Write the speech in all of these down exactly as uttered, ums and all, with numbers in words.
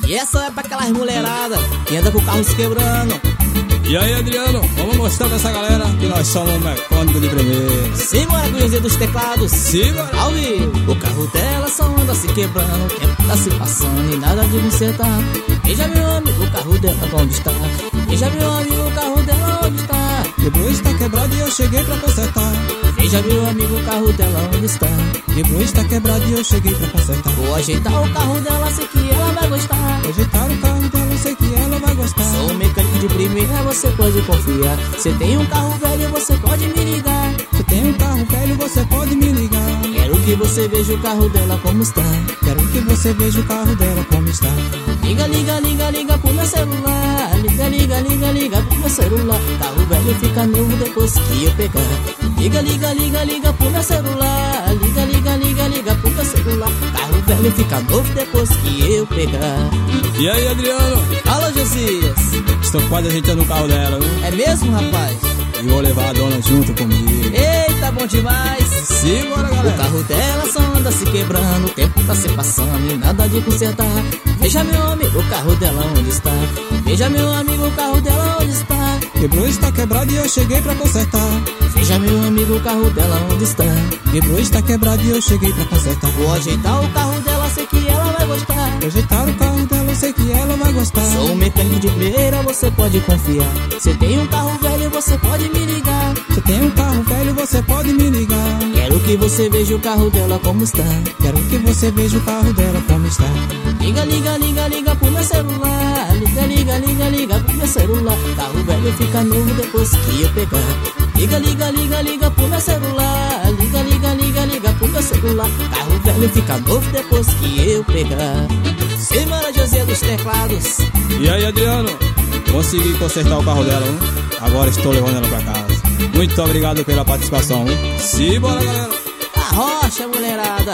E essa é pra aquelas mulheradas que anda com o carro se quebrando. E aí, Adriano, vamos mostrar pra essa galera que nós somos um mecânico de primeira. Simbora, Cruzeiro dos teclados. Simbora. Ao vivo. O carro dela só anda se quebrando, o tempo tá se passando e nada de consertar. Veja, meu amigo, o carro dela onde está? Veja, meu amigo, o carro dela onde está? Quebrou, está quebrado e eu cheguei pra consertar. Veja, meu amigo, o carro dela onde está? Quebrou, está quebrado e eu cheguei pra consertar. Vou ajeitar o carro dela, sei que ela vai gostar. Vou ajeitar o carro dela, eu sei que ela vai gostar. Sou um mecânico de primeira, você pode confiar. Você tem um carro velho, você pode me ligar. Você tem um carro velho, você pode me ligar. Quero que você veja o carro dela como está. Quero que você veja o carro dela como está. Liga, liga, liga, liga pro meu celular. Liga, liga, liga, liga pro meu celular. Carro velho fica novo depois que eu pegar. Liga, liga, liga, liga pro meu celular. Liga, liga, liga, liga pro meu celular. Carro velho fica novo depois que eu pegar. E aí, Adriano? Fala, Josias. Estou quase ajeitando o carro dela, viu? É mesmo, rapaz? E vou levar a dona junto comigo. Eita, bom demais. Simbora, galera. O carro dela só anda se quebrando, o tempo tá se passando e nada de consertar. Veja, meu amigo, o carro dela onde está? Veja, meu amigo, o carro dela onde está? Quebrou, está quebrado e eu cheguei pra consertar. Veja, meu amigo, o carro dela onde está? Quebrou, está quebrado e eu cheguei pra consertar. Vou ajeitar o carro dela, sei que ela vai gostar. Vou ajeitar o carro dela, eu sei que ela vai gostar. Sou um mecânico de primeira, você pode confiar. Você tem um carro velho, você pode me ligar. Você tem um carro velho, você pode me ligar. Quero que você veja o carro dela como está. Quero que você veja o carro dela como está. Liga, liga, liga, liga pro meu celular. Liga, liga, liga, liga pro meu celular. Carro velho fica novo depois que eu pegar. Liga, liga, liga, liga pro meu celular. Liga, liga, liga, liga pro meu celular. Carro velho fica novo depois que eu pegar. Semana José dos teclados. E aí, Adriano? Consegui consertar o carro dela, hein? Agora estou levando ela pra casa. Muito obrigado pela participação, hein? Simbora, galera. A rocha, mulherada.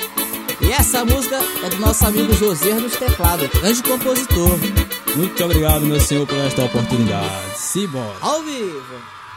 E essa música é do nosso amigo José dos teclados, grande compositor. Muito obrigado, meu senhor, por esta oportunidade. Simbora. Ao vivo.